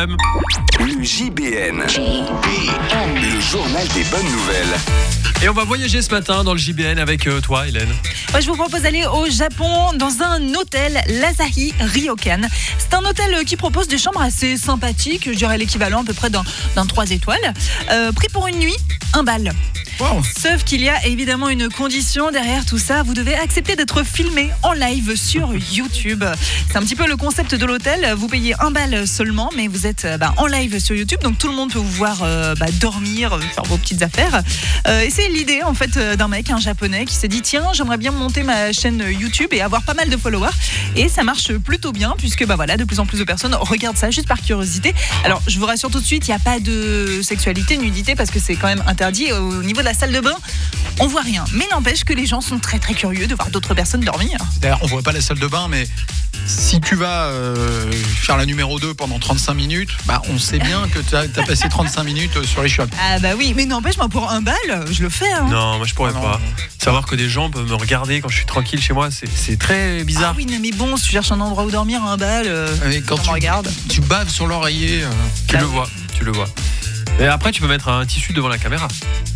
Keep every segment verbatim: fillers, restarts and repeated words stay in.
M. Le J B N. J B N. Le journal des bonnes nouvelles. Et on va voyager ce matin dans le J B N avec euh, toi, Hélène. Ouais, je vous propose d'aller au Japon dans un hôtel, l'Asahi Ryokan. C'est un hôtel qui propose des chambres assez sympathiques, je dirais l'équivalent à peu près d'un, d'un trois étoiles. Euh, prix pour une nuit, un bal. Wow. Sauf qu'il y a évidemment une condition derrière tout ça, vous devez accepter d'être filmé en live sur YouTube. C'est un petit peu le concept de l'hôtel, vous payez un bal seulement, mais vous êtes bah, en live sur YouTube, donc tout le monde peut vous voir euh, bah, dormir, faire vos petites affaires. Euh, et c'est l'idée en fait d'un mec, un japonais, qui s'est dit tiens, j'aimerais bien monter ma chaîne YouTube et avoir pas mal de followers. Et ça marche plutôt bien, puisque bah, voilà, de plus en plus de personnes regardent ça juste par curiosité. Alors je vous rassure tout de suite, il n'y a pas de sexualité, nudité, parce que c'est quand même interdit. Au niveau de la salle de bain, on voit rien. Mais n'empêche que les gens sont très très curieux de voir d'autres personnes dormir. D'ailleurs, on voit pas la salle de bain, mais si tu vas euh, faire la numéro deux pendant trente-cinq minutes, bah, on sait bien que tu as passé trente-cinq minutes sur les chiottes. Ah bah oui, mais n'empêche, moi pour un bal, je le fais. Hein. Non, moi je pourrais Ah non. pas. Savoir que des gens peuvent me regarder quand je suis tranquille chez moi, c'est, c'est très bizarre. Ah oui, mais bon, si tu cherches un endroit où dormir, un bal, euh, Et quand on tu, me regarde. tu baves sur l'oreiller. euh, Tu Bah le oui. vois, tu le vois. Et après, tu peux mettre un tissu devant la caméra.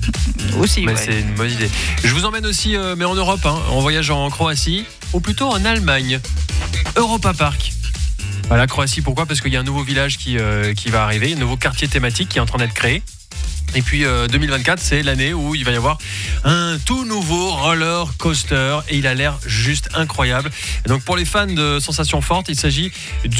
Aussi, Mais ouais. c'est une bonne idée. Je vous emmène aussi, euh, mais en Europe, hein, en voyage en Croatie, ou plutôt en Allemagne. Europa Park. Voilà, Croatie, pourquoi ? Parce qu'il y a un nouveau village qui, euh, qui va arriver, un nouveau quartier thématique qui est en train d'être créé. Et puis euh, deux mille vingt-quatre, c'est l'année où il va y avoir un tout nouveau roller coaster et il a l'air juste incroyable. Et donc pour les fans de sensations fortes, il s'agit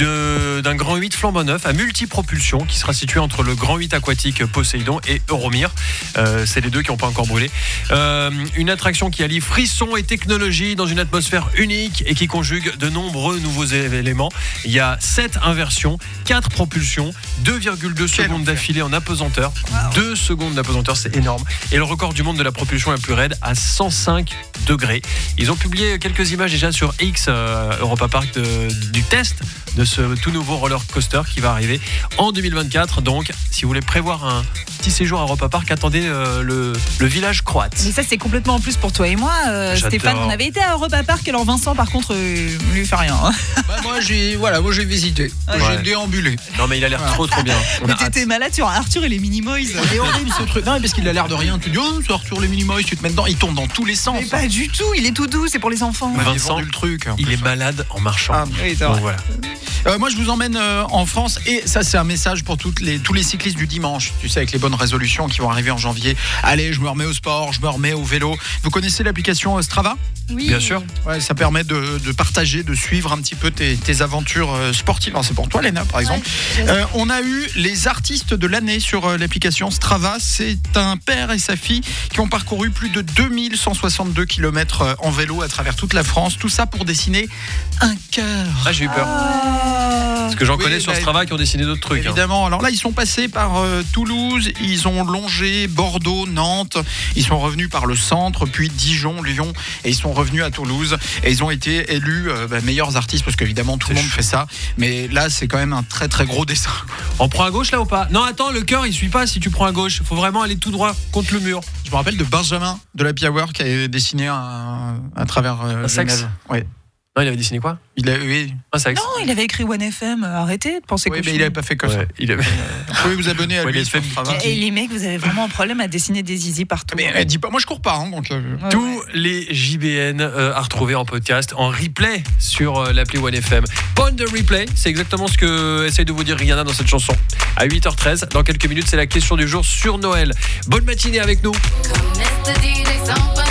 de, d'un Grand huit flambant neuf à multipropulsion qui sera situé entre le Grand huit aquatique Poséidon et Euromir. Euh, c'est les deux qui n'ont pas encore brûlé. Euh, une attraction qui allie frisson et technologie dans une atmosphère unique et qui conjugue de nombreux nouveaux éléments. Il y a sept inversions, quatre propulsions, deux virgule deux Quel secondes enfer. d'affilée en apesanteur, deux secondes d'apesanteur, c'est énorme. Et le record du monde de la propulsion la plus raide à cent cinq degrés. Ils ont publié quelques images déjà sur X, euh, Europa Park, de, du test de ce tout nouveau roller coaster qui va arriver en deux mille vingt-quatre. Donc, si vous voulez prévoir un petit séjour à Europa Park, attendez euh, le, le village croate. Mais ça, c'est complètement en plus pour toi et moi. Euh, J'adore. Stéphane, on avait été à Europa Park, alors Vincent, par contre, euh, lui fait rien. Hein. Bah, moi, j'ai, voilà, moi, j'ai visité. Ouais. J'ai déambulé. Non, mais il a l'air trop trop bien. On Mais a hâte. t'étais malade sur Arthur et les Minimoys. C'est horrible ce truc. Non, mais parce qu'il a l'air de rien. Tu dis, oh, c'est Arthur les Minimoys, tu te mets dedans. Il tombe dans tous les sens. Mais pas du tout, il est tout doux, c'est pour les enfants. Bah, il a Vincent, vendu le truc. en Il plus. est malade en marchant. Ah, Oui, c'est Donc vrai. voilà. Euh, moi, je vous emmène euh, en France et ça, c'est un message pour toutes les, tous les cyclistes du dimanche. Tu sais, avec les bonnes résolutions qui vont arriver en janvier. Allez, je me remets au sport, je me remets au vélo. Vous connaissez l'application euh, Strava ? Oui. Bien sûr. Ouais, ça permet de, de partager, de suivre un petit peu tes, tes aventures euh, sportives. Alors, c'est pour toi, Léna, par exemple. Ouais. Euh, on a eu les artistes de l'année sur euh, l'application Strava. C'est un père et sa fille qui ont parcouru plus de deux mille cent soixante-deux kilomètres euh, en vélo à travers toute la France. Tout ça pour dessiner un cœur. Ah, j'ai eu peur. Ah. Parce que j'en Oui, connais sur bah, Strava qui ont dessiné d'autres trucs. hein. Évidemment. Alors là, ils sont passés par euh, Toulouse, ils ont longé Bordeaux, Nantes, ils sont revenus par le centre, puis Dijon, Lyon, et ils sont revenus à Toulouse. Et ils ont été élus euh, bah, meilleurs artistes, parce qu'évidemment, tout le C'est monde chaud. fait ça. Mais là, c'est quand même un très très gros dessin. On prend à gauche là ou pas ? Non, attends, le cœur il suit pas si tu prends à gauche. Faut vraiment aller tout droit contre le mur. Je me rappelle de Benjamin de la Hour qui a dessiné un, à travers euh, Un sexe. Genève. Ouais. Non, il avait dessiné quoi ? Il a, oui, Un sexe. Non, il avait écrit one F M, arrêtez de penser oui que mais il n'avait pas fait que ça. Ouais, il avait... Vous pouvez vous abonner à Ouais, lui il sur fait Strava. Et les mecs, vous avez vraiment un problème à dessiner des zizi partout. Mais euh, dis pas, moi je cours pas, hein, donc. euh, Ouais, Tous ouais. les J B N euh, à retrouver en podcast, en replay sur euh, l'appli one F M. Point de replay, c'est exactement ce que essaye de vous dire Rihanna dans cette chanson. À huit heures treize, dans quelques minutes, c'est la question du jour sur Noël. Bonne matinée avec nous. Comme Esther dit, les sans